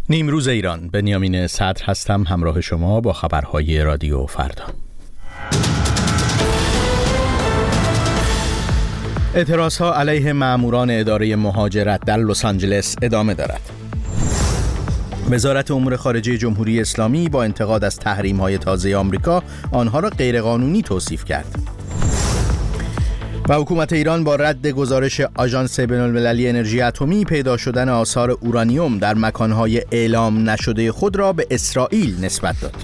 نیمروز ایران، بنیامین صدر هستم، همراه شما با خبرهای رادیو فردا. اعتراضها علیه ماموران اداره مهاجرت در لس آنجلس ادامه دارد. وزارت امور خارجه جمهوری اسلامی با انتقاد از تحریم‌های تازه آمریکا آنها را غیرقانونی توصیف کرد. و حکومت ایران با رد گزارش آژانس بین‌المللی انرژی اتمی پیدا شدن آثار اورانیوم در مکانهای اعلام نشده خود را به اسرائیل نسبت داد.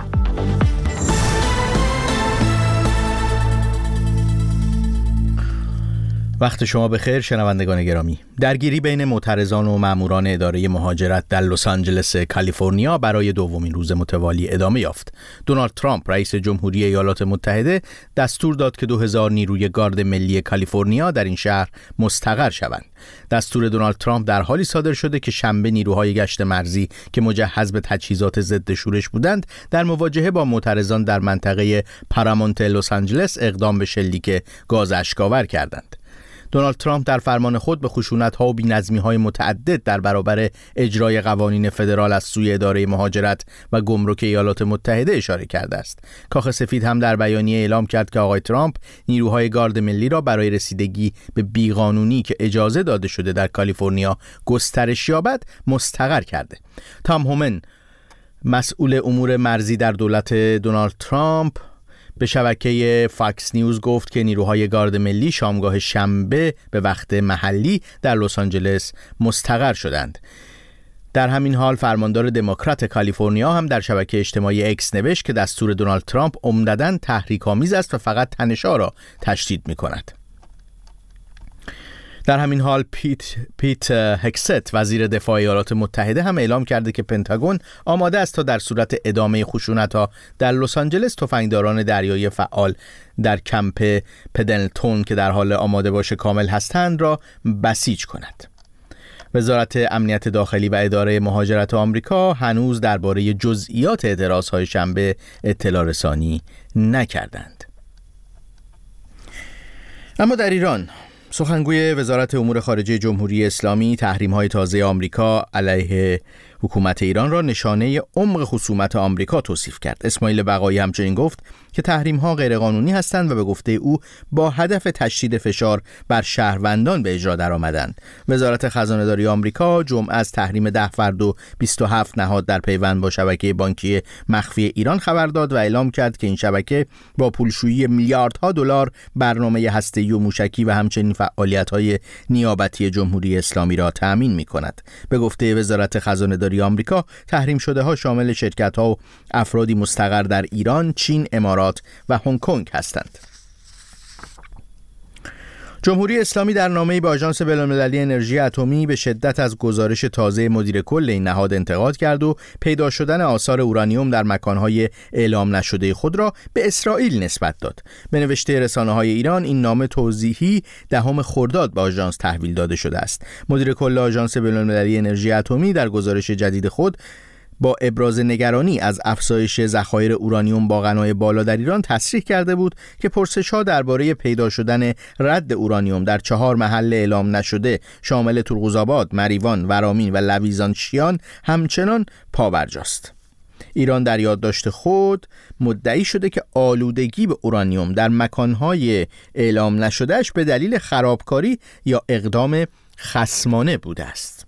وقت شما بخیر شنوندگان گرامی. درگیری بین معترضان و ماموران اداره مهاجرت در لس آنجلس کالیفرنیا برای دومین روز متوالی ادامه یافت. دونالد ترامپ رئیس جمهوری ایالات متحده دستور داد که 2000 نیروی گارد ملی کالیفرنیا در این شهر مستقر شوند. دستور دونالد ترامپ در حالی صادر شده که شنبه نیروهای گشت مرزی که مجهز به تجهیزات ضد شورش بودند در مواجهه با معترضان در منطقه پارامونت لس آنجلس اقدام به شلیک گاز اشک‌آور کردند. دونالد ترامپ در فرمان خود به خشونت‌ها و بی‌نظمی‌های متعدد در برابر اجرای قوانین فدرال از سوی اداره مهاجرت و گمرک ایالات متحده اشاره کرده است. کاخ سفید هم در بیانیه اعلام کرد که آقای ترامپ نیروهای گارد ملی را برای رسیدگی به بیقانونی که اجازه داده شده در کالیفرنیا گسترش یابد مستقر کرده. تام هومن، مسئول امور مرزی در دولت دونالد ترامپ، به شبکه فاکس نیوز گفت که نیروهای گارد ملی شامگاه شنبه به وقت محلی در لس آنجلس مستقر شدند. در همین حال فرماندار دموکرات کالیفرنیا هم در شبکه اجتماعی اکس نوشت که دستور دونالد ترامپ عمدتاً تحریک‌آمیز است و فقط تنش‌ها را تشدید می‌کند. در همین حال پیت هکست، وزیر دفاع ایالات متحده، هم اعلام کرده که پنتاگون آماده است تا در صورت ادامه خشونت‌ها در لس آنجلس تفنگداران دریایی فعال در کمپ پدلتون که در حال آماده باش کامل هستند را بسیج کند. وزارت امنیت داخلی و اداره مهاجرت آمریکا هنوز درباره جزئیات اعتراض‌های شنبه اطلاع رسانی نکردند. اما در ایران، سخنگوی وزارت امور خارجه جمهوری اسلامی تحریم‌های تازه آمریکا علیه حکومت ایران را نشانه عمق خصومت آمریکا توصیف کرد. اسماعیل بقایی همچنین گفت که تحریم‌ها غیرقانونی هستند و به گفته او با هدف تشدید فشار بر شهروندان به اجرا درآمدند. وزارت خزانه‌داری آمریکا جمعه از تحریم 10 فرد و 27 نهاد در پیوند با شبکه بانکی مخفی ایران خبر داد و اعلام کرد که این شبکه با پولشویی میلیاردها دلار برنامه هسته‌ای و موشکی و همچنین فعالیت‌های نیابتی جمهوری اسلامی را تأمین می‌کند. به گفته وزارت خزانه‌داری آمریکا، تحریم شده ها شامل شرکت‌ها و افرادی مستقر در ایران، چین، امارات و هنگ کنگ هستند. جمهوری اسلامی در نامه‌ای به آژانس بین‌المللی انرژی اتمی به شدت از گزارش تازه مدیر کل این نهاد انتقاد کرد و پیدا شدن آثار اورانیوم در مکان‌های اعلام نشده خود را به اسرائیل نسبت داد. به نوشته رسانه‌های ایران، این نامه توضیحی 10 خرداد به آژانس تحویل داده شده است. مدیر کل آژانس بین‌المللی انرژی اتمی در گزارش جدید خود با ابراز نگرانی از افزایش ذخایر اورانیوم با غنای بالا در ایران تصریح کرده بود که پرسش‌ها درباره پیدا شدن رد اورانیوم در 4 محل اعلام نشده شامل ترقوزآباد، مریوان، ورامین و لویزانشیان همچنان پابرجاست. ایران در یادداشت خود مدعی شده که آلودگی به اورانیوم در مکان‌های اعلام نشدهش به دلیل خرابکاری یا اقدام خصمانه بوده است.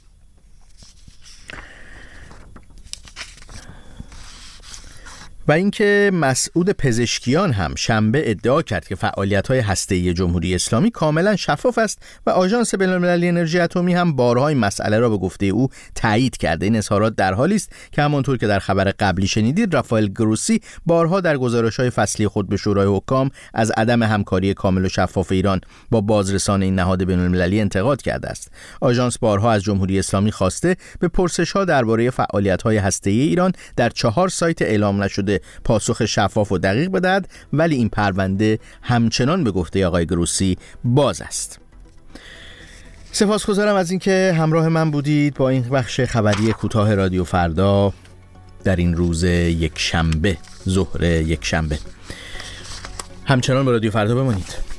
و اینکه مسعود پزشکیان هم شنبه ادعا کرد که فعالیت‌های هسته‌ای جمهوری اسلامی کاملا شفاف است و آژانس بین‌المللی انرژی اتمی هم بارها این مسئله را به گفته او تایید کرده. این اظهارات در حالی است که همانطور که در خبر قبلی شنیدید، رافائل گروسی بارها در گزارش‌های فصلی خود به شورای حکام از عدم همکاری کامل و شفاف ایران با بازرسان این نهاد بین‌المللی انتقاد کرده است. آژانس بارها از جمهوری اسلامی خواسته به پرسش‌ها درباره فعالیت‌های هسته‌ای ایران در 4 سایت اعلام نشده پاسخ شفاف و دقیق بدهد، ولی این پرونده همچنان به گفته آقای گروسی باز است. سپاسگزارم از اینکه همراه من بودید با این بخش خبری کوتاه رادیو فردا در این روز یک شنبه، ظهر یک شنبه. همچنان به رادیو فردا بمانید.